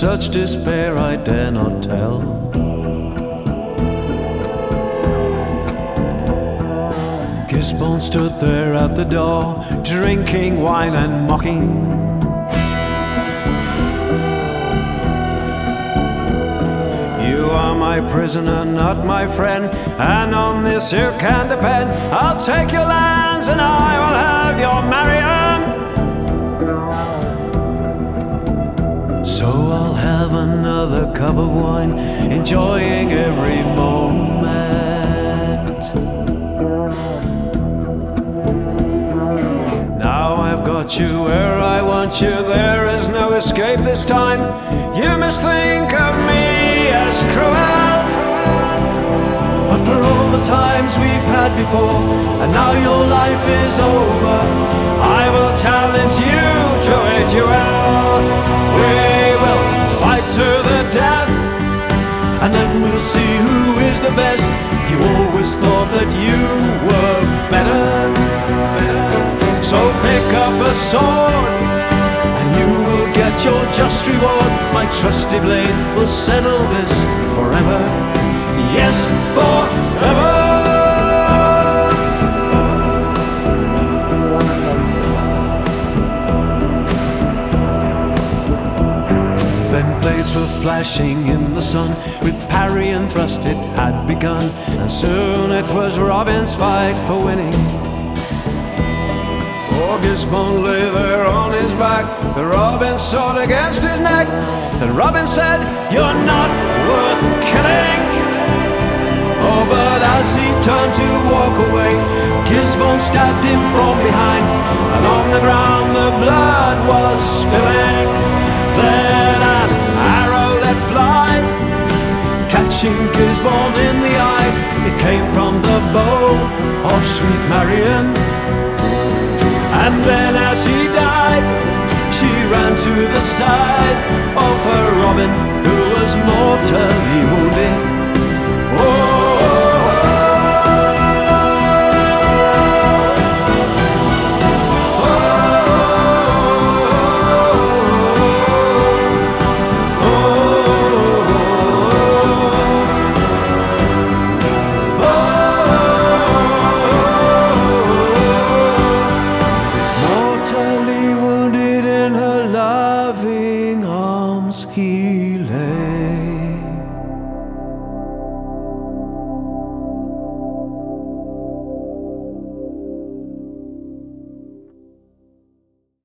such despair I dare not tell. Gisborne stood there at the door, drinking wine and mocking. You are my prisoner, not my friend, and on this you can depend. I'll take your lands and I will have your Marian. So I'll have another cup of wine, enjoying every moment. Now I've got you where I want you, there is no escape this time. You must think of me as cruel, but for all the times we've had before, and now your life is over, I will challenge you to a duel. We will fight to the death, and then we'll see who is the best. You always thought that you were better. So pick up a sword, and you will get your just reward. My trusty blade will settle this forever. Yes, forever. Then blades were flashing in the sun, with parry and thrust it had begun, and soon it was Robin's fight for winning. Gisborne lay there on his back, the Robin's sword against his neck. Then Robin said, "You're not worth killing." Oh, but as he turned to walk away, Gisborne stabbed him from behind, and on the ground the blood was spilling. Then an arrow let fly, catching Gisborne in the eye. It came from the bow of sweet Marian. And then as he died, she ran to the side of her Robin, who was mortally wounded. He lay.